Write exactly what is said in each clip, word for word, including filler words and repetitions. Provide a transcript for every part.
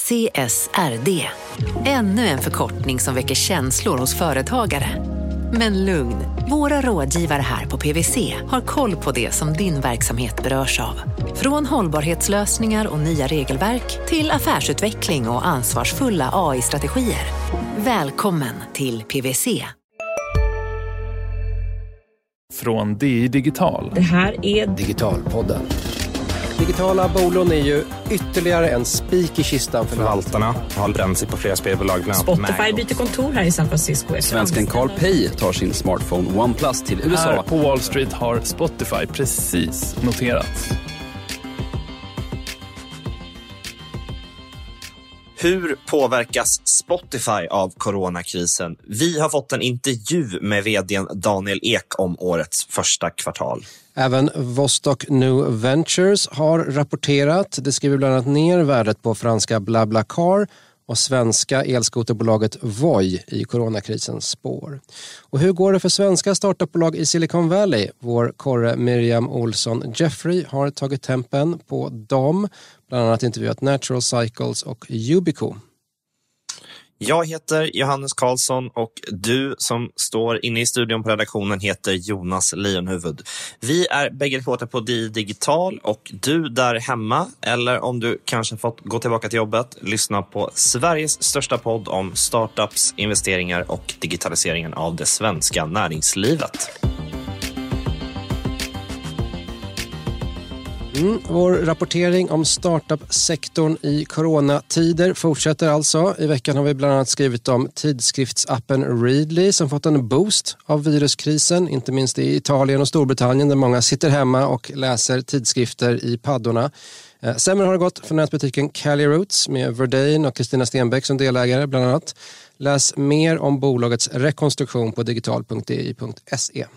C S R D. Ännu en förkortning som väcker känslor hos företagare. Men lugn, våra rådgivare här på P W C har koll på det som din verksamhet berörs av. Från hållbarhetslösningar och nya regelverk till affärsutveckling och ansvarsfulla A I-strategier. Välkommen till P W C. Från D I Digital. Det här är Digitalpodden. Digitala bolån är ju ytterligare en spik i kistan för förvaltarna. Har bränt sig på flera spelbolag. Spotify byter kontor här i San Francisco. Svensken Carl Pei tar sin smartphone OnePlus till U S A. Här på Wall Street har Spotify precis noterats. Hur påverkas Spotify av coronakrisen? Vi har fått en intervju med vdn Daniel Ek om årets första kvartal. Även Vostok New Ventures har rapporterat. Det skriver bland annat ner värdet på franska BlaBlaCar och svenska elskoterbolaget Voi i coronakrisens spår. Och hur går det för svenska startupbolag i Silicon Valley? Vår korre Miriam Olsson Jeffrey har tagit tempen på dem. Bland annat intervjuat Natural Cycles och Yubico. Jag heter Johannes Karlsson och du som står inne i studion på redaktionen heter Jonas Leonhuvud. Vi är bägge reporter på D I Digital och du där hemma, eller om du kanske fått gå tillbaka till jobbet, lyssna på Sveriges största podd om startups, investeringar och digitaliseringen av det svenska näringslivet. Mm, vår rapportering om startup-sektorn i coronatider fortsätter alltså. I veckan har vi bland annat skrivit om tidskriftsappen Readly som fått en boost av viruskrisen, inte minst i Italien och Storbritannien där många sitter hemma och läser tidskrifter i paddorna. Eh, sämre har det gått för nätbutiken Cali Roots med Verdane och Kristina Stenbeck som delägare bland annat. Läs mer om bolagets rekonstruktion på digital punkt d i punkt se.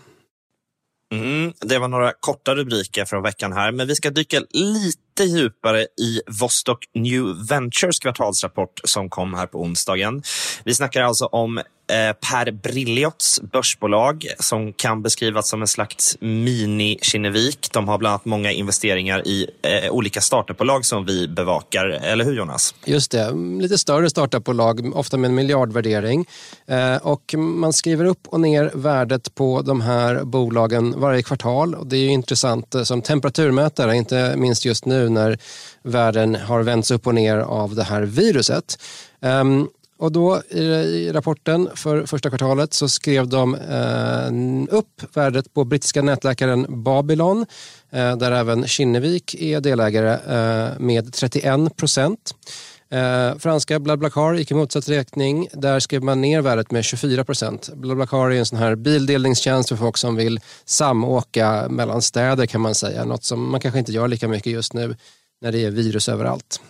Mm, det var några korta rubriker från veckan här, men vi ska dyka lite djupare i Vostok New Ventures kvartalsrapport som kom här på onsdagen. Vi snackar alltså om eh, Per Briliots börsbolag som kan beskrivas som en slags mini-Kinnevik. De har bland annat många investeringar i eh, olika startupbolag som vi bevakar, eller hur Jonas? Just det, lite större startupbolag, ofta med en miljardvärdering. Eh, och man skriver upp och ner värdet på de här bolagen varje kvartal. Och det är ju intressant eh, som temperaturmätare, inte minst just nu när världen har vänts upp och ner av det här viruset. Um, och då i, i rapporten för första kvartalet så skrev de uh, upp värdet på brittiska nätläkaren Babylon, uh, där även Kinnevik är delägare uh, med trettioen procent. Uh, franska BlaBlaCar gick i motsatt räkning. Där skrev man ner värdet med tjugofyra procent. BlaBlaCar är en sån här bildelningstjänst för folk som vill samåka mellan städer kan man säga. Något som man kanske inte gör lika mycket just nu när det är virus överallt.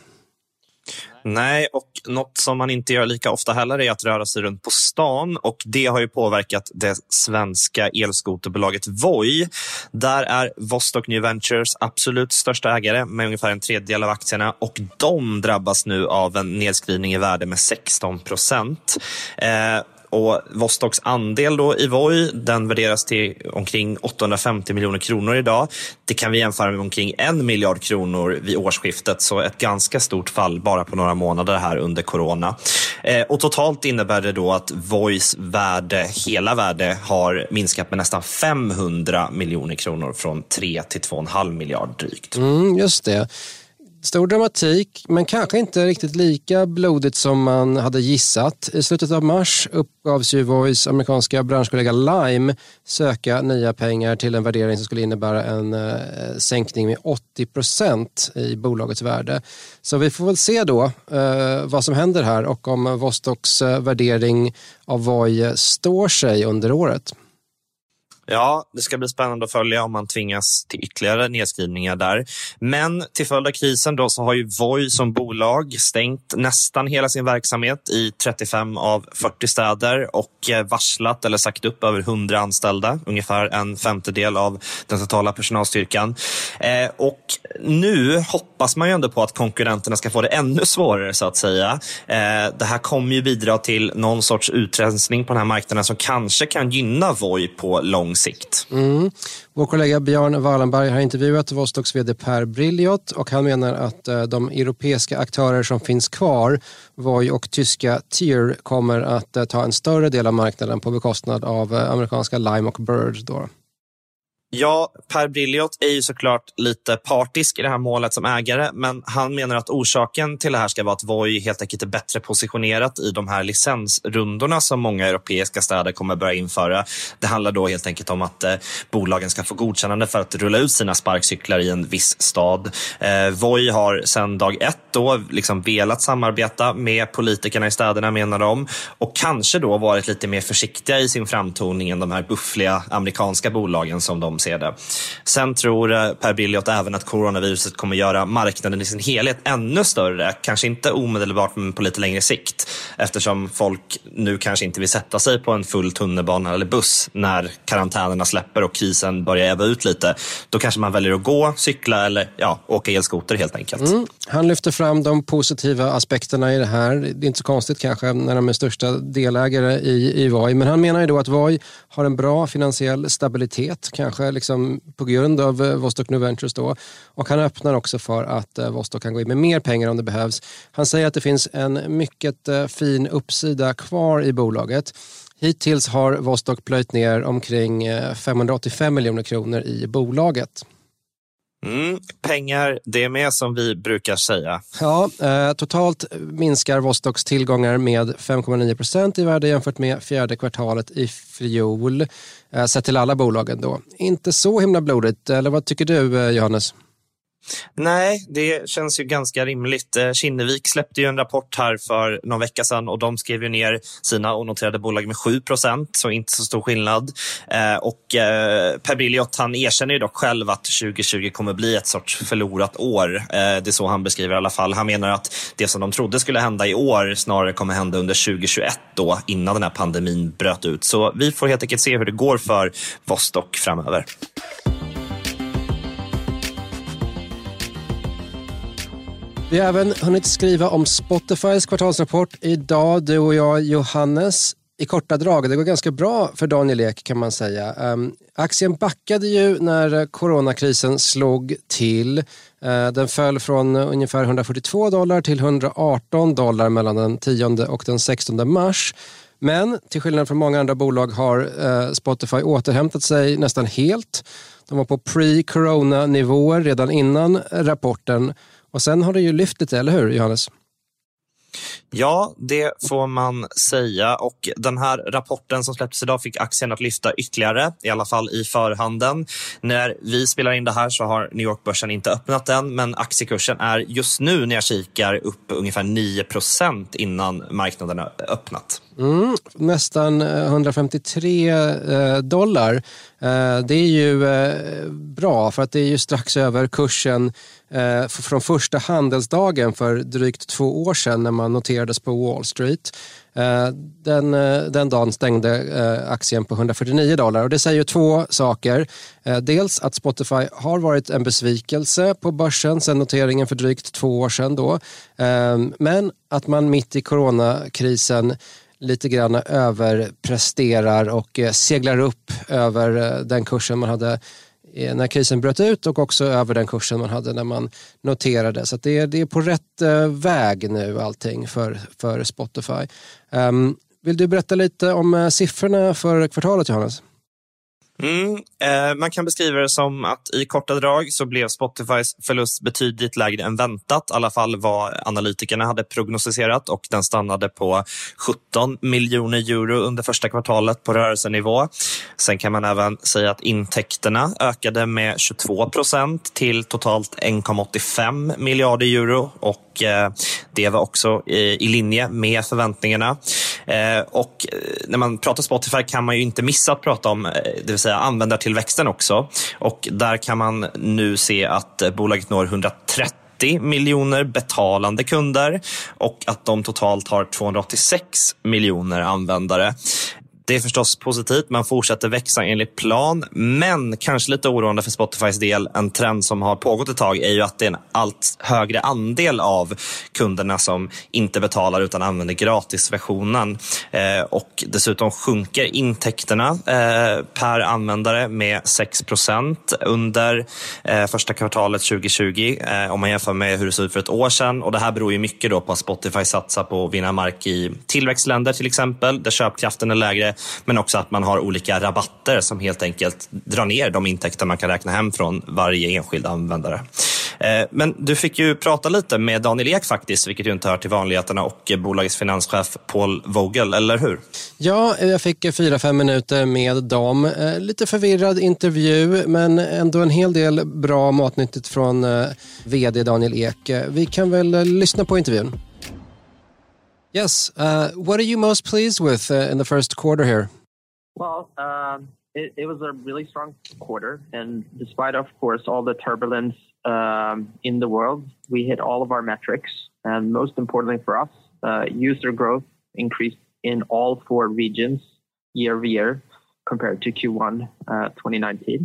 Nej, och något som man inte gör lika ofta heller är att röra sig runt på stan, och det har ju påverkat det svenska elskoterbolaget Voi. Där är Vostok New Ventures absolut största ägare med ungefär en tredjedel av aktierna, och de drabbas nu av en nedskrivning i värde med sexton procent. Eh, Och Vostoks andel då i Voi, den värderas till omkring åttahundrafemtio miljoner kronor idag. Det kan vi jämföra med omkring en miljard kronor vid årsskiftet, så ett ganska stort fall bara på några månader här under corona. Eh, och totalt innebär det då att Vois värde, hela värde, har minskat med nästan femhundra miljoner kronor från tre till två komma fem miljard drygt. Mm, just det. Stor dramatik, men kanske inte riktigt lika blodigt som man hade gissat. I slutet av mars uppgavs ju Vois amerikanska branschkollega Lime söka nya pengar till en värdering som skulle innebära en eh, sänkning med åttio procent i bolagets värde. Så vi får väl se då eh, vad som händer här och om Vostoks eh, värdering av Voi står sig under året. Ja, det ska bli spännande att följa om man tvingas till ytterligare nedskrivningar där. Men till följd av krisen då så har ju Voi som bolag stängt nästan hela sin verksamhet i trettiofem av fyrtio städer och varslat eller sagt upp över hundra anställda, ungefär en femtedel av den totala personalstyrkan. Eh, och nu hoppas man ju ändå på att konkurrenterna ska få det ännu svårare så att säga. Eh, det här kommer ju bidra till någon sorts utrensning på den här marknaden som kanske kan gynna Voi på lång sikt. Mm. Vår kollega Björn Wallenberg har intervjuat Vostoks vd Per Brilliot och han menar att de europeiska aktörer som finns kvar, Voi och tyska Tier, kommer att ta en större del av marknaden på bekostnad av amerikanska Lime och Bird då. Ja, Per Brilliot är ju såklart lite partisk i det här målet som ägare, men han menar att orsaken till det här ska vara att Voi helt enkelt är bättre positionerat i de här licensrundorna som många europeiska städer kommer börja införa. Det handlar då helt enkelt om att eh, bolagen ska få godkännande för att rulla ut sina sparkcyklar i en viss stad. Eh, Voi har sedan dag ett då liksom velat samarbeta med politikerna i städerna, menar de, och kanske då varit lite mer försiktiga i sin framtoning än de här buffliga amerikanska bolagen som de ser det. Sen tror Per Brilliot även att coronaviruset kommer göra marknaden i sin helhet ännu större, kanske inte omedelbart men på lite längre sikt, eftersom folk nu kanske inte vill sätta sig på en full tunnelbana eller buss när karantänerna släpper och krisen börjar äva ut lite. Då kanske man väljer att gå, cykla eller ja, åka elskoter helt enkelt. Mm. Han lyfter fram de positiva aspekterna i det här. Det är inte så konstigt kanske när de är största delägare i, i Voi, men han menar ju då att Voi har en bra finansiell stabilitet, kanske liksom på grund av Vostok New Ventures då. Och han öppnar också för att Vostok kan gå in med mer pengar om det behövs. Han säger att det finns en mycket fin uppsida kvar i bolaget. Hittills har Vostok plöjt ner omkring femhundraåttiofem miljoner kronor i bolaget. Mm, pengar, det är med som vi brukar säga. Ja, eh, totalt minskar Vostoks tillgångar med fem komma nio procent i värde jämfört med fjärde kvartalet i fjol. Eh, sett till alla bolagen då. Inte så himla blodigt, eller vad tycker du, eh, Johannes? Nej, det känns ju ganska rimligt. Kinnevik släppte ju en rapport här för någon vecka sedan och de skrev ju ner sina onoterade bolag med sju procent, så inte så stor skillnad. Eh, och eh, Per Brilliot, han erkänner ju dock själv att tjugo tjugo kommer bli ett sorts förlorat år. Eh, det är så han beskriver i alla fall. Han menar att det som de trodde skulle hända i år snarare kommer hända under tjugo tjugoett då, innan den här pandemin bröt ut. Så vi får helt enkelt se hur det går för Vostok framöver. Vi har även hunnit skriva om Spotifys kvartalsrapport idag, du och jag, Johannes. I korta drag, det går ganska bra för Daniel Ek kan man säga. Um, aktien backade ju när coronakrisen slog till. Uh, den föll från ungefär hundrafyrtiotvå dollar till hundraarton dollar mellan den tionde och den sextonde mars. Men till skillnad från många andra bolag har uh, Spotify återhämtat sig nästan helt. De var på pre-corona-nivåer redan innan rapporten. Och sen har det ju lyft lite, eller hur, Johannes? Ja, det får man säga, och den här rapporten som släpptes idag fick aktien att lyfta ytterligare, i alla fall i förhanden. När vi spelar in det här så har New York-börsen inte öppnat än, men aktiekursen är just nu när jag kikar upp ungefär nio procent innan marknaden har öppnat. Mm, nästan hundrafemtiotre dollar. Det är ju bra för att det är ju strax över kursen från första handelsdagen för drygt två år sedan när man noterades på Wall Street. Den, den dagen stängde aktien på hundrafyrtionio dollar och det säger ju två saker. Dels att Spotify har varit en besvikelse på börsen sedan noteringen för drygt två år sedan då. Men att man mitt i coronakrisen lite grann överpresterar och seglar upp över den kursen man hade när krisen bröt ut och också över den kursen man hade när man noterade. Så att det, är, det är på rätt väg nu allting för, för Spotify. Um, vill du berätta lite om siffrorna för kvartalet, Johannes? Mm, eh, man kan beskriva det som att i korta drag så blev Spotifys förlust betydligt lägre än väntat, i alla fall vad analytikerna hade prognostiserat, och den stannade på sjutton miljoner euro under första kvartalet på rörelsenivå. Sen kan man även säga att intäkterna ökade med tjugotvå procent till totalt en komma åttiofem miljarder euro, och eh, det var också i, i linje med förväntningarna. Eh, och när man pratar Spotify kan man ju inte missa att prata om, det vill säga användartillväxten också, och där kan man nu se att bolaget når hundratrettio miljoner betalande kunder och att de totalt har tvåhundraåttiosex miljoner användare. Det är förstås positivt, man fortsätter växa enligt plan, men kanske lite oroande för Spotifys del, en trend som har pågått ett tag är ju att det är en allt högre andel av kunderna som inte betalar utan använder gratisversionen. Eh, och dessutom sjunker intäkterna eh, per användare med sex procent under eh, första kvartalet tjugo tjugo eh, om man jämför med hur det såg ut för ett år sedan. Och det här beror ju mycket då på att Spotify satsar på att vinna mark i tillväxtländer till exempel, där köpkraften är lägre, men också att man har olika rabatter som helt enkelt drar ner de intäkter man kan räkna hem från varje enskild användare. Men du fick ju prata lite med Daniel Ek faktiskt, vilket ju inte hör till vanligheterna, och bolagets finanschef Paul Vogel, eller hur? Ja, jag fick fyra, fem minuter med dem. Lite förvirrad intervju, men ändå en hel del bra matnyttigt från vd Daniel Ek. Vi kan väl lyssna på intervjun. Yes, uh, what are you most pleased with uh, in the first quarter here? Well, um, it, it was a really strong quarter, and despite, of course, all the turbulence um, in the world, we hit all of our metrics, and most importantly for us, uh, user growth increased in all four regions year over year compared to Q one uh, twenty nineteen.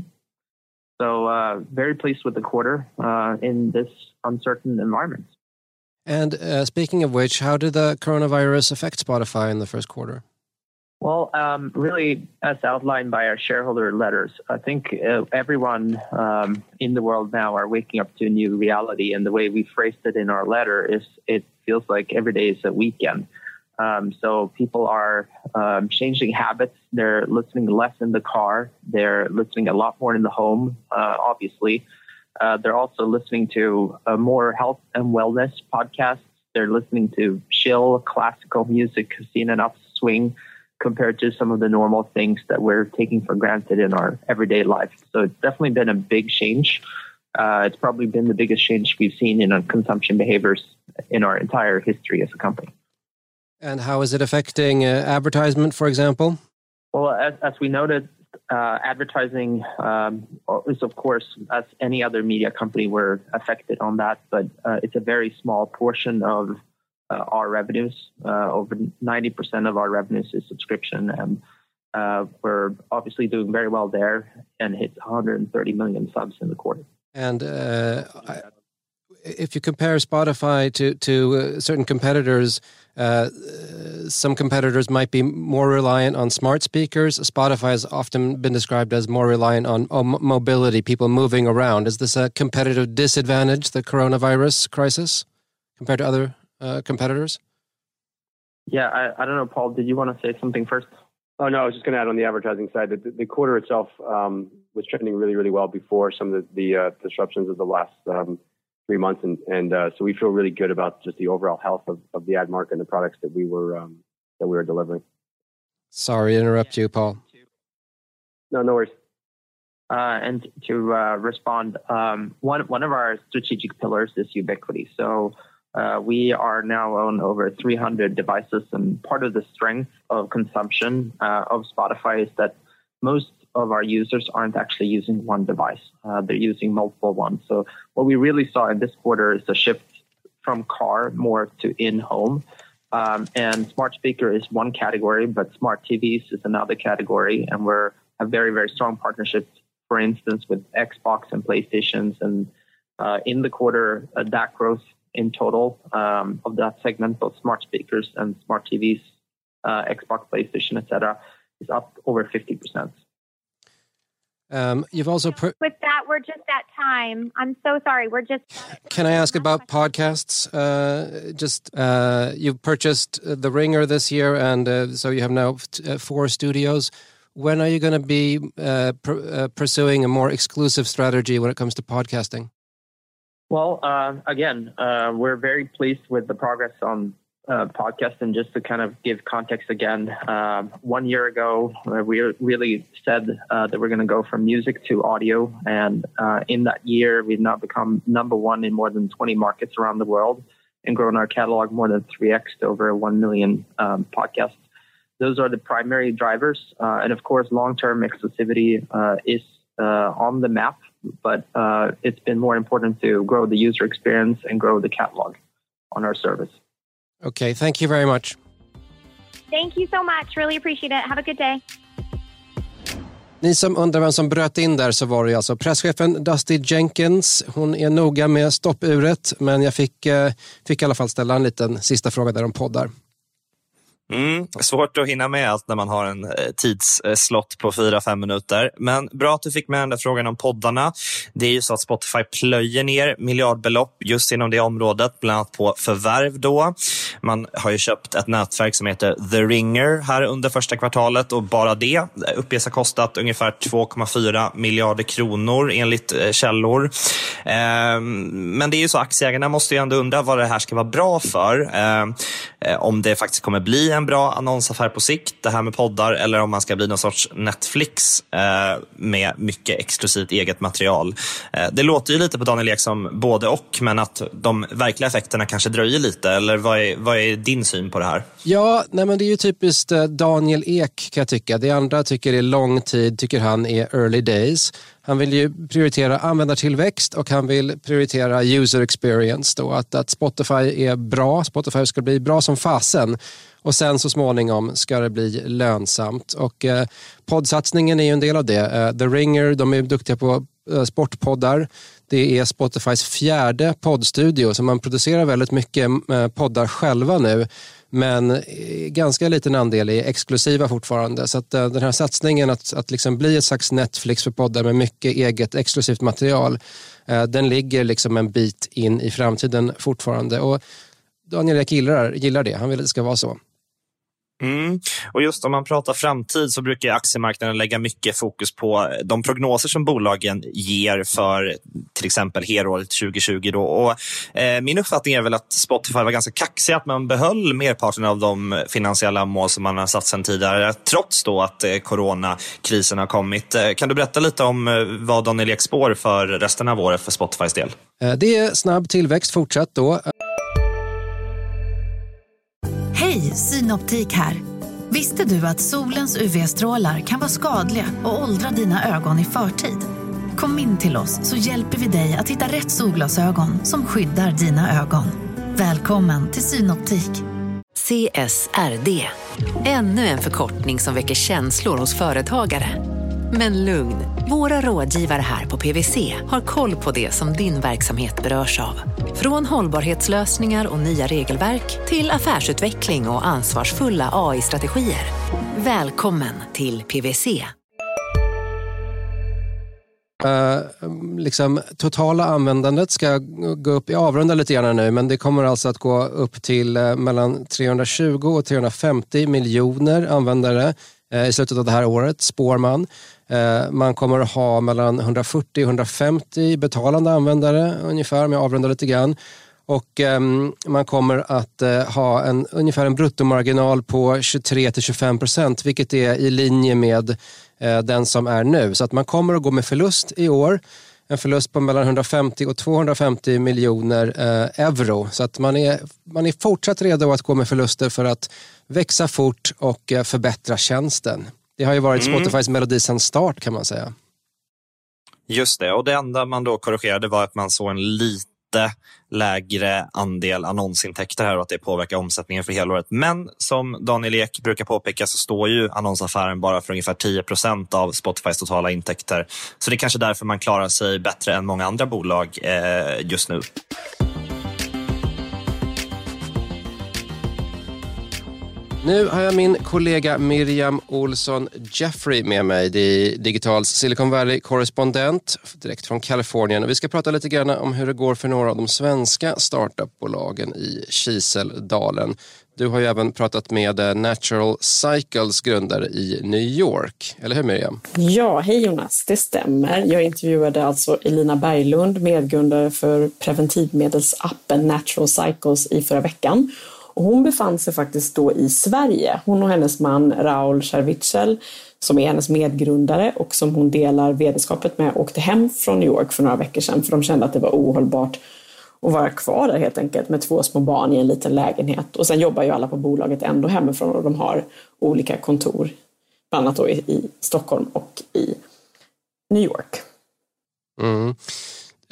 So uh, very pleased with the quarter uh, in this uncertain environment. And uh, speaking of which, how did the coronavirus affect Spotify in the first quarter? Well, um, really, as outlined by our shareholder letters, I think uh, everyone um, in the world now are waking up to a new reality. And the way we phrased it in our letter is it feels like every day is a weekend. Um, so people are um, changing habits. They're listening less in the car. They're listening a lot more in the home, uh, obviously. Uh, they're also listening to uh, more health and wellness podcasts. They're listening to chill, classical music, seen enough swing compared to some of the normal things that we're taking for granted in our everyday life. So it's definitely been a big change. Uh, it's probably been the biggest change we've seen in our consumption behaviors in our entire history as a company. And how is it affecting uh, advertisement, for example? Well, as, as we noted, Uh, advertising um, is, of course, as any other media company, we're affected on that, but uh, it's a very small portion of uh, our revenues. Uh, over ninety percent of our revenues is subscription, and uh, we're obviously doing very well there and hit one hundred thirty million subs in the quarter. And uh, I, if you compare Spotify to, to uh, certain competitors, uh, some competitors might be more reliant on smart speakers. Spotify has often been described as more reliant on, on mobility, people moving around. Is this a competitive disadvantage, the coronavirus crisis, compared to other uh, competitors? Yeah, I, I don't know, Paul, did you want to say something first? Oh, no, I was just going to add on the advertising side that the, the quarter itself um, was trending really, really well before some of the, the uh, disruptions of the last um, three months. And, and uh, so we feel really good about just the overall health of, of the ad market and the products that we were um, that we were delivering. Sorry to interrupt you, Paul. No, no worries. Uh, and to uh, respond, um, one, one of our strategic pillars is ubiquity. So uh, we are now on over three hundred devices. And part of the strength of consumption uh, of Spotify is that most of our users aren't actually using one device. Uh, they're using multiple ones. So what we really saw in this quarter is a shift from car more to in-home. Um, and smart speaker is one category, but smart T Vs is another category. And we're a very, very strong partnership, for instance, with Xbox and PlayStations. And uh, in the quarter, uh, that growth in total um, of that segment, both smart speakers and smart T Vs, uh, Xbox, PlayStation, et cetera, is up over fifty percent. Um, you've also put with that, we're just at time. I'm so sorry. We're just. Can I ask about podcasts? Uh, just uh, you've purchased The Ringer this year, and uh, so you have now uh, four studios. When are you going to be uh, pr- uh, pursuing a more exclusive strategy when it comes to podcasting? Well, uh, again, uh, we're very pleased with the progress on uh, podcast. And just to kind of give context again, um, one year ago, uh, we really said uh, that we're going to go from music to audio. And uh, in that year, we've now become number one in more than twenty markets around the world and grown our catalog more than three x to over one million um, podcasts. Those are the primary drivers. Uh, and of course, long-term exclusivity uh, is uh, on the map, but uh, it's been more important to grow the user experience and grow the catalog on our service. Okay, thank you very much. Thank you so much. Really appreciate it. Have a good day. Ni som undrar vem som bröt in där, så var det alltså presschefen Dusty Jenkins. Hon är noga med stoppuret, men jag fick, fick i alla fall ställa en liten sista fråga där om poddar. Mm, svårt att hinna med allt när man har en tidsslott på fyra fem minuter. Men bra att du fick med den där frågan om poddarna. Det är ju så att Spotify plöjer ner miljardbelopp just inom det området, bland annat på förvärv då. Man har ju köpt ett nätverk som heter The Ringer här under första kvartalet, och bara det uppges ha kostat ungefär två komma fyra miljarder kronor enligt källor. Men det är ju så, aktieägarna måste ju ändå undra vad det här ska vara bra för. Om det faktiskt kommer bli en bra annonsaffär på sikt, det här med poddar, eller om man ska bli någon sorts Netflix eh, med mycket exklusivt eget material. Eh, det låter ju lite på Daniel Ek som både och, men att de verkliga effekterna kanske dröjer lite, eller vad är, vad är din syn på det här? Ja, nej men det är ju typiskt Daniel Ek, kan jag tycka. Det andra tycker det är lång tid, tycker han är early days. Han vill ju prioritera användartillväxt och han vill prioritera user experience då. Att, att Spotify är bra, Spotify ska bli bra som fasen. Och sen så småningom ska det bli lönsamt. Och eh, poddsatsningen är ju en del av det. Eh, The Ringer, de är duktiga på eh, sportpoddar. Det är Spotifys fjärde poddstudio, så man producerar väldigt mycket eh, poddar själva nu. Men eh, ganska liten andel är exklusiva fortfarande. Så att eh, den här satsningen att, att liksom bli ett slags Netflix för poddar med mycket eget exklusivt material, eh, den ligger liksom en bit in i framtiden fortfarande. Och Daniel Ek gillar, gillar det. Han vill att det ska vara så. Mm. Och just om man pratar framtid så brukar aktiemarknaden lägga mycket fokus på de prognoser som bolagen ger för till exempel helåret tjugo tjugo då. Och eh, min uppfattning är väl att Spotify var ganska kaxig, att man behöll merparten av de finansiella mål som man har satt sedan tidigare, trots då att eh, coronakrisen har kommit. Eh, kan du berätta lite om eh, vad Daniel Ek spår för resten av året för Spotifys del? Eh, det är snabb tillväxt fortsatt då. Hej, Synoptik här. Visste du att solens U V-strålar kan vara skadliga och åldra dina ögon i förtid? Kom in till oss så hjälper vi dig att hitta rätt solglasögon som skyddar dina ögon. Välkommen till Synoptik. C S R D. Ännu en förkortning som väcker känslor hos företagare. Men lugn, våra rådgivare här på P W C har koll på det som din verksamhet berörs av. Från hållbarhetslösningar och nya regelverk till affärsutveckling och ansvarsfulla A I-strategier. Välkommen till P W C. Uh, liksom, totala användandet ska gå upp, jag avrundar lite grann nu, men det kommer alltså att gå upp till uh, mellan trehundratjugo och trehundrafemtio miljoner användare uh, i slutet av det här året, spår man. Uh, man kommer att ha mellan hundrafyrtio och hundrafemtio betalande användare ungefär, med avrunda lite grann. Och um, man kommer att uh, ha en, ungefär en bruttomarginal på tjugotre till tjugofem procent, vilket är i linje med uh, den som är nu. Så att man kommer att gå med förlust i år. En förlust på mellan hundrafemtio och tvåhundrafemtio miljoner uh, euro. Så att man är, man är fortsatt redo att gå med förluster för att växa fort och uh, förbättra tjänsten. Det har ju varit mm. Spotifys melodi sedan start, kan man säga. Just det, och det enda man då korrigerade var att man såg en lite lägre andel annonsintäkter här och att det påverkar omsättningen för helåret. Men som Daniel Ek brukar påpeka så står ju annonsaffären bara för ungefär tio procent av Spotifys totala intäkter. Så det är kanske därför man klarar sig bättre än många andra bolag eh, just nu. Nu har jag min kollega Miriam Olsson Jeffrey med mig. Det är Digitals Silicon Valley-korrespondent direkt från Kalifornien. Vi ska prata lite grann om hur det går för några av de svenska startupbolagen i Kiseldalen. Du har ju även pratat med Natural Cycles grundare i New York. Eller hur, Miriam? Ja, hej Jonas, det stämmer. Jag intervjuade alltså Elina Berglund, medgrundare för preventivmedelsappen Natural Cycles i förra veckan. Och hon befann sig faktiskt då i Sverige. Hon och hennes man Raul Scherwitzel, som är hennes medgrundare och som hon delar vederskapet med, åkte hem från New York för några veckor sedan. För de kände att det var ohållbart att vara kvar där helt enkelt med två små barn i en liten lägenhet. Och sen jobbar ju alla på bolaget ändå hemifrån och de har olika kontor. Bland annat då i, i Stockholm och i New York. Mm.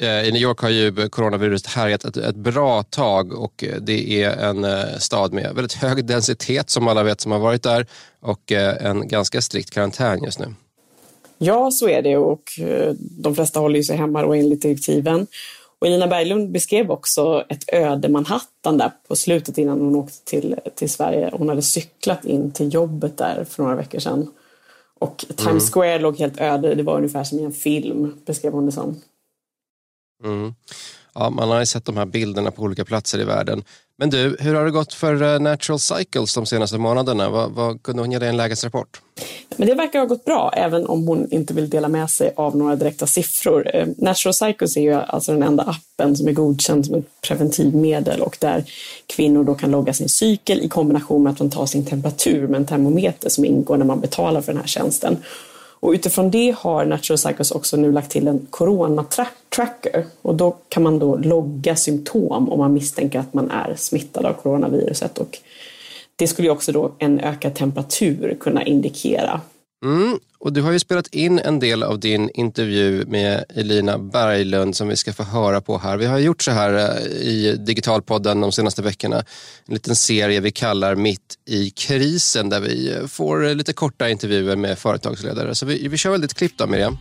I New York har ju coronaviruset härjat ett, ett bra tag och det är en stad med väldigt hög densitet som alla vet som har varit där och en ganska strikt karantän just nu. Ja, så är det och de flesta håller ju sig hemma då enligt direktiven. Och Elina Berglund beskrev också ett öde Manhattan där på slutet innan hon åkte till, till Sverige. Hon hade cyklat in till jobbet där för några veckor sedan. Och Times mm. Square låg helt öde, det var ungefär som i en film, beskrev hon det som. Mm. Ja, man har ju sett de här bilderna på olika platser i världen. Men du, hur har det gått för Natural Cycles de senaste månaderna? Vad, vad kunde hon ge dig en lägesrapport? Men det verkar ha gått bra, även om hon inte vill dela med sig av några direkta siffror. Natural Cycles är ju alltså den enda appen som är godkänd som ett preventivmedel och där kvinnor då kan logga sin cykel i kombination med att de tar sin temperatur med en termometer som ingår när man betalar för den här tjänsten. Och utifrån det har Natural Cycles också nu lagt till en corona-tracker. Och då kan man då logga symptom om man misstänker att man är smittad av coronaviruset. Och det skulle ju också då en ökad temperatur kunna indikera. Mm, och du har ju spelat in en del av din intervju med Elina Berglund som vi ska få höra på här. Vi har gjort så här i Digitalpodden de senaste veckorna. En liten serie vi kallar Mitt i krisen där vi får lite korta intervjuer med företagsledare. Så vi, vi kör väl lite klipp då, Miriam.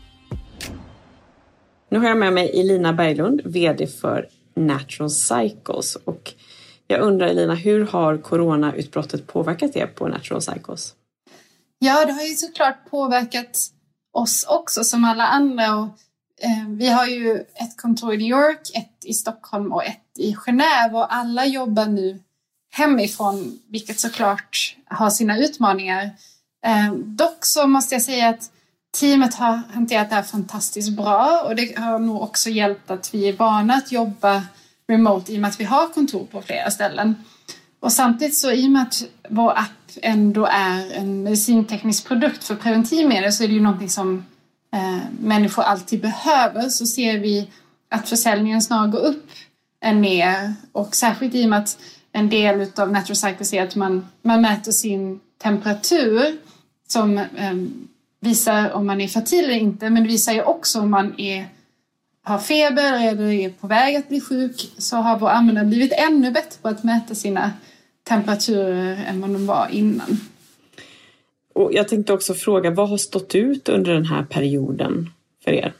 Nu har jag med mig Elina Berglund, vd för Natural Cycles. Och jag undrar Elina, hur har coronautbrottet påverkat er på Natural Cycles? Ja, det har ju såklart påverkat oss också som alla andra. Och, eh, vi har ju ett kontor i New York, ett i Stockholm och ett i Genève. Och alla jobbar nu hemifrån, vilket såklart har sina utmaningar. Eh, dock så måste jag säga att teamet har hanterat det här fantastiskt bra. Och det har nog också hjälpt att vi är vana att jobba remote i och med att vi har kontor på flera ställen. Och samtidigt så i och med att vår app ändå är en medicinteknisk produkt för preventivmedel så är det ju någonting som eh, människor alltid behöver. Så ser vi att försäljningen snarare går upp än ner. Och särskilt i och med att en del av Natural Cycles är att man, man mäter sin temperatur som eh, visar om man är fertil eller inte. Men det visar ju också om man är, har feber eller är på väg att bli sjuk. Så har våra användare blivit ännu bättre på att mäta sina temperaturer än vad de var innan. Och jag tänkte också fråga, vad har stått ut under den här perioden för er?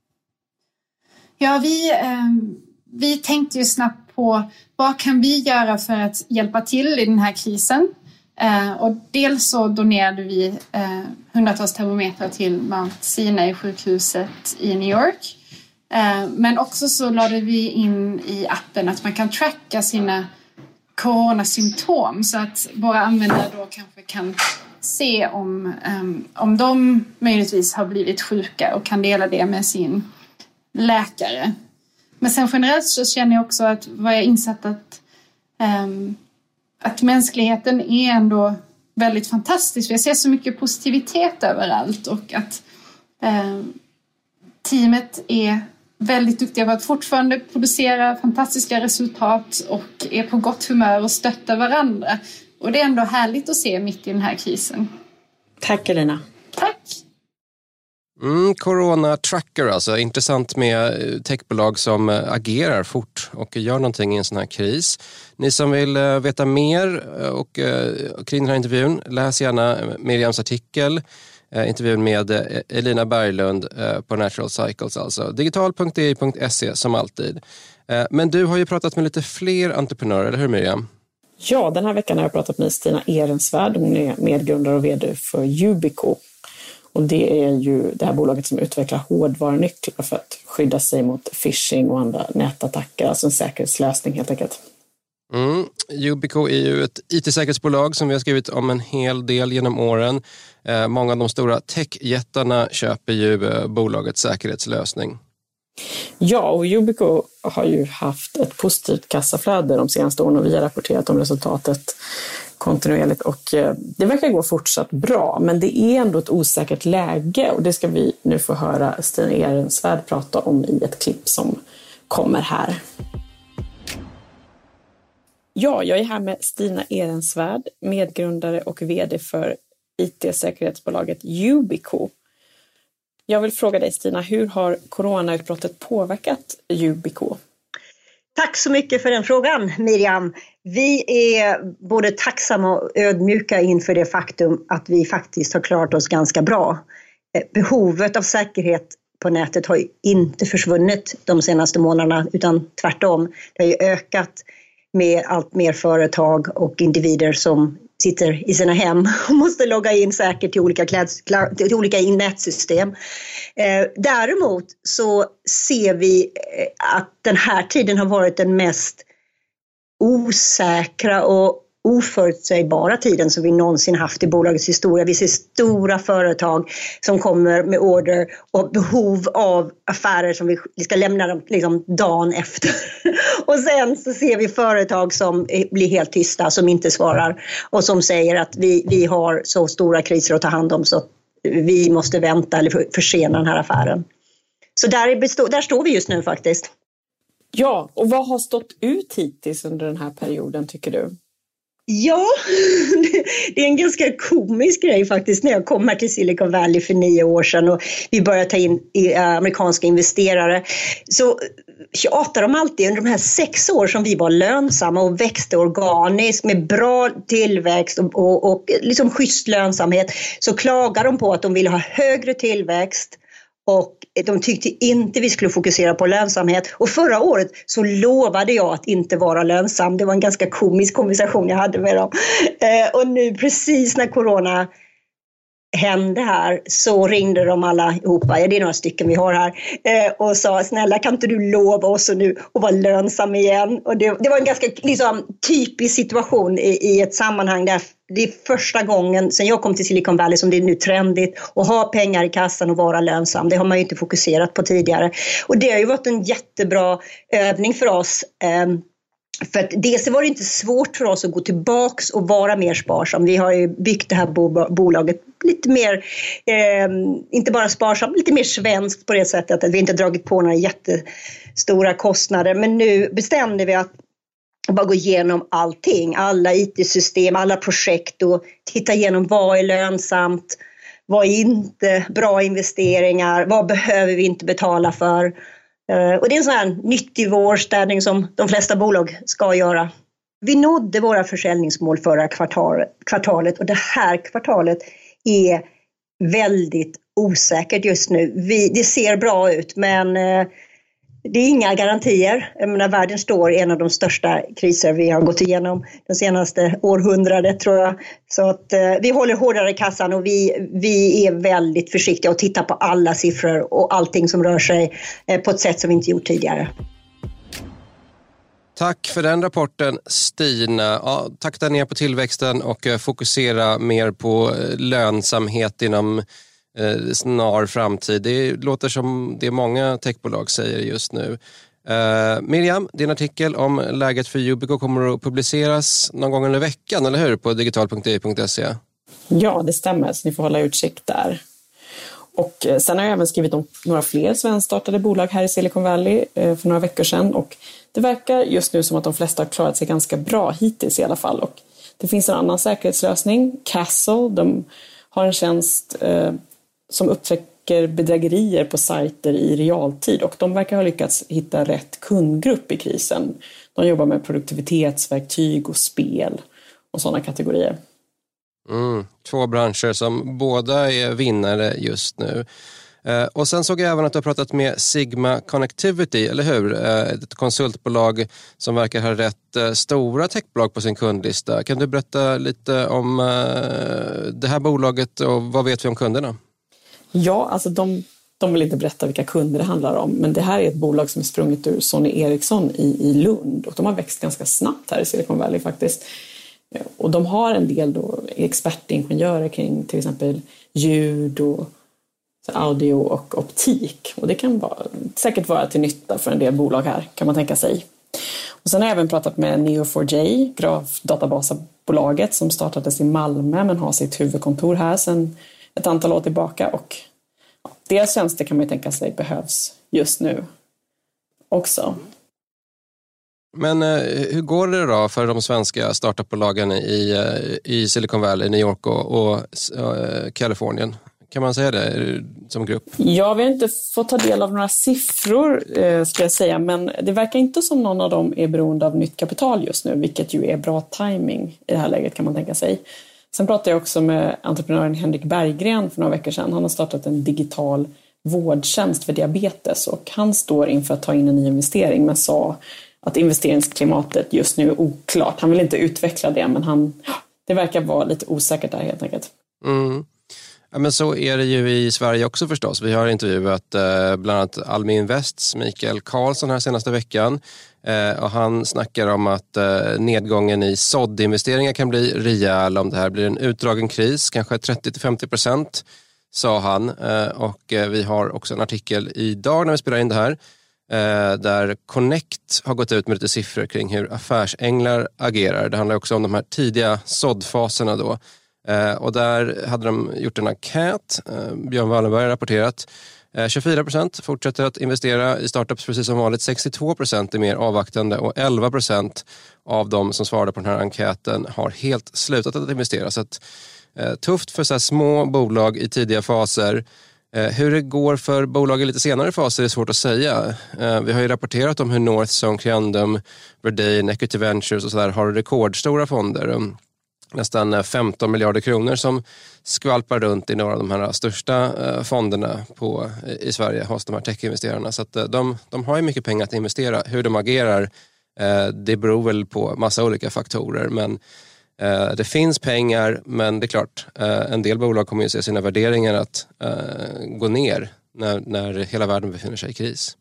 Ja, vi, eh, vi tänkte ju snabbt på vad kan vi göra för att hjälpa till i den här krisen. Eh, och dels så donerade vi eh, hundratals termometrar till Mount Sinai sjukhuset i New York. Eh, men också så lade vi in i appen att man kan tracka sina coronasymptom så att våra användare då kanske kan se om, um, om de möjligtvis har blivit sjuka och kan dela det med sin läkare. Men sen generellt så känner jag också att vad jag insett att, um, att mänskligheten är ändå väldigt fantastisk. Jag ser så mycket positivitet överallt och att um, teamet är väldigt duktiga på att fortfarande producera fantastiska resultat och är på gott humör och stöttar varandra. Och det är ändå härligt att se mitt i den här krisen. Tack Elina. Tack. Mm, Corona Tracker alltså. Intressant med techbolag som agerar fort och gör någonting i en sån här kris. Ni som vill veta mer och, och kring den här intervjun, läs gärna Miriams artikel. Intervjun med Elina Berglund på Natural Cycles, alltså digital punkt d i punkt se som alltid. Men du har ju pratat med lite fler entreprenörer, eller hur Miriam? Ja, den här veckan har jag pratat med Stina Ehrensvärd. Hon är medgrundare och vd för Yubico. Och det är ju det här bolaget som utvecklar hårdvarunycklar för att skydda sig mot phishing och andra nätattacker. Alltså en säkerhetslösning helt enkelt. Mm. Yubico är ju ett I T-säkerhetsbolag som vi har skrivit om en hel del genom åren. Eh, många av de stora techjättarna köper ju eh, bolagets säkerhetslösning. Ja, och Yubico har ju haft ett positivt kassaflöde de senaste åren och vi har rapporterat om resultatet kontinuerligt och eh, det verkar gå fortsatt bra, men det är ändå ett osäkert läge och det ska vi nu få höra Stina Ehrensvärd prata om i ett klipp som kommer här. Ja, jag är här med Stina Ehrensvärd, medgrundare och vd för I T-säkerhetsbolaget Yubico. Jag vill fråga dig Stina, hur har coronautbrottet påverkat Yubico? Tack så mycket för den frågan, Miriam. Vi är både tacksamma och ödmjuka inför det faktum att vi faktiskt har klarat oss ganska bra. Behovet av säkerhet på nätet har ju inte försvunnit de senaste månaderna, utan tvärtom. Det har ju ökat med allt mer företag och individer som sitter i sina hem och måste logga in säkert till olika, kläds, till olika nätsystem. Eh, däremot så ser vi att den här tiden har varit den mest osäkra och oförutsägbara tiden som vi någonsin haft i bolagets historia. Vi ser stora företag som kommer med order och behov av affärer som vi ska lämna dem liksom dagen efter. Och sen så ser vi företag som blir helt tysta, som inte svarar och som säger att vi, vi har så stora kriser att ta hand om så att vi måste vänta eller försena den här affären. Så där, bestå, där står vi just nu faktiskt. Ja, och vad har stått ut hittills under den här perioden tycker du? Ja, det är en ganska komisk grej faktiskt när jag kom här till Silicon Valley för nio år sedan och vi började ta in amerikanska investerare. Så tjatar de alltid under de här sex år som vi var lönsamma och växte organiskt med bra tillväxt och, och, och liksom schysst lönsamhet, så klagar de på att de ville ha högre tillväxt. Och de tyckte inte vi skulle fokusera på lönsamhet. Och förra året så lovade jag att inte vara lönsam. Det var en ganska komisk konversation jag hade med dem. Eh, och nu precis när corona hände här så ringde de alla ihop. Ja, det är några stycken vi har här. Eh, och sa, snälla kan inte du lova oss nu att vara lönsam igen? Och det, det var en ganska liksom, typisk situation i, i ett sammanhang där det är första gången sedan jag kom till Silicon Valley som det är nu trendigt att ha pengar i kassan och vara lönsam. Det har man ju inte fokuserat på tidigare. Och det har ju varit en jättebra övning för oss. För att dels var det inte svårt för oss att gå tillbaks och vara mer sparsam. Vi har ju byggt det här bolaget lite mer, eh, inte bara sparsam, lite mer svenskt på det sättet att vi inte dragit på några jättestora kostnader. Men nu bestämde vi att bara gå igenom allting, alla I T-system, alla projekt och titta igenom vad är lönsamt, vad är inte bra investeringar, vad behöver vi inte betala för. Och det är en sån här nyttig vårstädning som de flesta bolag ska göra. Vi nådde våra försäljningsmål förra kvartalet och det här kvartalet är väldigt osäkert just nu. Vi, det ser bra ut men det är inga garantier. Jag menar, världen står i en av de största kriser vi har gått igenom de senaste århundradet tror jag. Så att eh, vi håller hårdare i kassan och vi, vi är väldigt försiktiga och tittar på alla siffror och allting som rör sig eh, på ett sätt som vi inte gjort tidigare. Tack för den rapporten Stina. Ja, takta ner på tillväxten och fokusera mer på lönsamhet inom Eh, snar framtid. Det låter som det många techbolag säger just nu. Eh, Miriam, din artikel om läget för Yubico kommer att publiceras någon gång under veckan, eller hur? På digital punkt e punkt se. Ja, det stämmer. Så ni får hålla utkik där. Och eh, sen har jag även skrivit om några fler svenskstartade bolag här i Silicon Valley eh, för några veckor sedan. Och det verkar just nu som att de flesta har klarat sig ganska bra hittills i alla fall. Och det finns en annan säkerhetslösning, Castle. De har en tjänst eh, som upptäcker bedrägerier på sajter i realtid och de verkar ha lyckats hitta rätt kundgrupp i krisen. De jobbar med produktivitetsverktyg och spel och sådana kategorier. Mm, två branscher som båda är vinnare just nu. Eh, och sen såg jag även att du har pratat med Sigma Connectivity, eller hur? Eh, ett konsultbolag som verkar ha rätt eh, stora techbolag på sin kundlista. Kan du berätta lite om eh, det här bolaget och vad vet vi om kunderna? Ja, alltså de, de vill inte berätta vilka kunder det handlar om. Men det här är ett bolag som är sprunget ur Sony Ericsson i, i Lund. Och de har växt ganska snabbt här i Silicon Valley faktiskt. Och de har en del då expertingenjörer kring till exempel ljud och audio och optik. Och det kan vara, säkert vara till nytta för en del bolag här kan man tänka sig. Och sen har jag även pratat med Neo four j, grafdatabasbolaget som startades i Malmö men har sitt huvudkontor här sedan ett antal år tillbaka och ja, deras tjänster kan man ju tänka sig behövs just nu också. Men eh, hur går det då för de svenska startupbolagen i, i Silicon Valley, New York och, och eh, Kalifornien? Kan man säga det som grupp? Ja, vi har inte fått ta del av några siffror eh, ska jag säga, men det verkar inte som någon av dem är beroende av nytt kapital just nu, vilket ju är bra timing i det här läget kan man tänka sig. Sen pratade jag också med entreprenören Henrik Berggren för några veckor sedan. Han har startat en digital vårdtjänst för diabetes och han står inför att ta in en ny investering men sa att investeringsklimatet just nu är oklart. Han vill inte utveckla det, men han, det verkar vara lite osäkert där helt enkelt. Mm. Ja, men så är det ju i Sverige också förstås. Vi har intervjuat eh, bland annat Almi Invests Mikael Karlsson här senaste veckan. Eh, och han snackar om att eh, nedgången i S O D-investeringar kan bli rejäl om det här blir en utdragen kris, kanske trettio till femtio procent, sa han. Eh, och eh, vi har också en artikel idag när vi spelar in det här eh, där Connect har gått ut med lite siffror kring hur affärsänglar agerar. Det handlar också om de här tidiga S O D-faserna då. Eh, och där hade de gjort en enkät. Eh, Björn Wallenberg har rapporterat. Eh, tjugofyra procent fortsätter att investera i startups precis som vanligt. sextiotvå procent är mer avvaktande och elva procent av de som svarade på den här enkäten har helt slutat att investera. Så att, eh, tufft för så här små bolag i tidiga faser. Eh, hur det går för bolag i lite senare faser är svårt att säga. Eh, vi har ju rapporterat om hur Northzone, Creandum, Verdane, Equity Ventures och så där har rekordstora fonder. Um, nästan femton miljarder kronor som skvalpar runt i några av de här största fonderna på, i Sverige hos de här techinvesterarna. Så att de, de har ju mycket pengar att investera. Hur de agerar, det beror väl på massa olika faktorer. Men det finns pengar, men det är klart, en del bolag kommer ju se sina värderingar att gå ner när, när hela världen befinner sig i kris.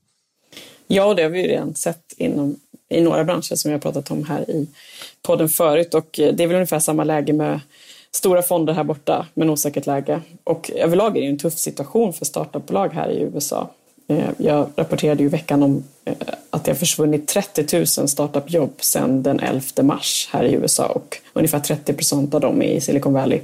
Ja, det har vi ju redan sett inom, i några branscher som vi har pratat om här i podden förut. Och det är väl ungefär samma läge med stora fonder här borta, men osäkert läge. Och överlag är det en tuff situation för startupbolag här i U S A. Jag rapporterade ju i veckan om att det har försvunnit trettio tusen startupjobb sedan den elfte mars här i U S A. Och ungefär trettio procent av dem är i Silicon Valley.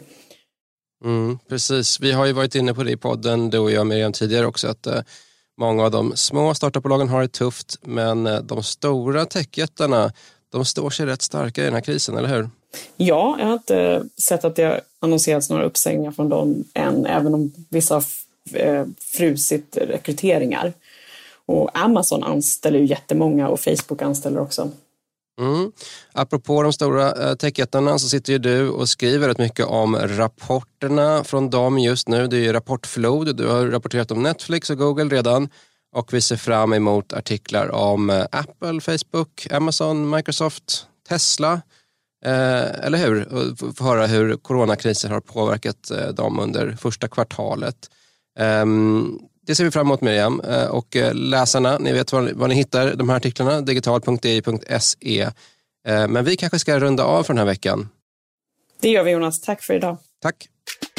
Mm, precis. Vi har ju varit inne på det i podden, du och jag Miriam tidigare också, att många av de små startupbolagen har det tufft, men de stora techjättarna, de står sig rätt starka i den här krisen, eller hur? Ja, jag har inte sett att det har annonserats några uppsägningar från dem än, även om vissa har frusit rekryteringar. Och Amazon anställer ju jättemånga och Facebook anställer också. Mm. Apropå de stora techjättarna så sitter ju du och skriver rätt mycket om rapporterna från dem just nu. Det är ju rapportflod. Du har rapporterat om Netflix och Google redan. Och vi ser fram emot artiklar om Apple, Facebook, Amazon, Microsoft, Tesla. Eh, eller hur? Och få höra hur coronakrisen har påverkat eh, dem under första kvartalet. Eh, det ser vi fram emot, Miriam. Eh, och eh, läsarna, ni vet var, var ni hittar de här artiklarna. digital punkt d i punkt se. Eh, men vi kanske ska runda av för den här veckan. Det gör vi, Jonas. Tack för idag. Tack.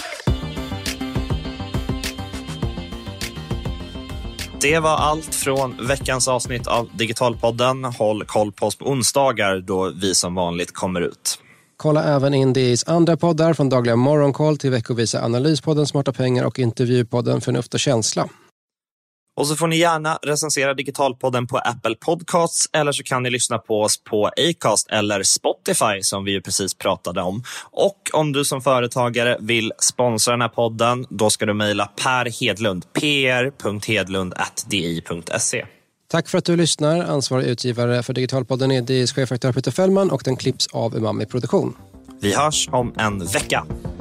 Det var allt från veckans avsnitt av Digitalpodden. Håll koll på oss på onsdagar då vi som vanligt kommer ut. Kolla även in D I:s andra poddar från dagliga morgonkoll till veckovisa analyspodden Smarta pengar och intervjupodden Förnuft och känsla. Och så får ni gärna recensera Digitalpodden på Apple Podcasts eller så kan ni lyssna på oss på Acast eller Spotify som vi ju precis pratade om. Och om du som företagare vill sponsra den här podden, då ska du mejla Per Hedlund, p r punkt hedlund at d i punkt se. Tack för att du lyssnar. Ansvarig utgivare för Digitalpodden är D I:s chefredaktör Peter Fällman och den klipps av Umami Produktion. Vi hörs om en vecka.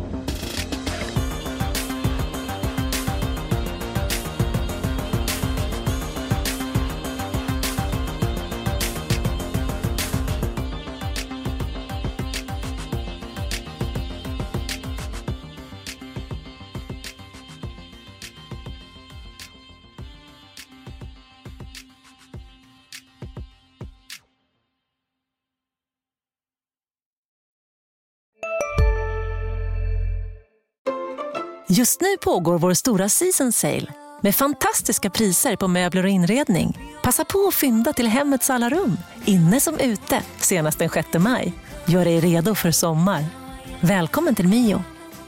Just nu pågår vår stora season sale med fantastiska priser på möbler och inredning. Passa på att fynda till hemmets alla rum, inne som ute, senast den sjätte maj. Gör dig redo för sommar. Välkommen till Mio.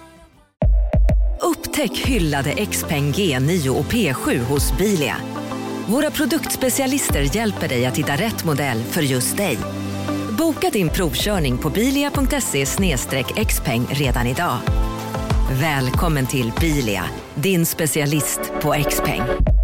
Upptäck hyllade Xpeng G nio och P sju hos Bilia. Våra produktspecialister hjälper dig att hitta rätt modell för just dig. Boka din provkörning på bilia punkt se slash xpeng redan idag. Välkommen till Bilia, din specialist på Xpeng.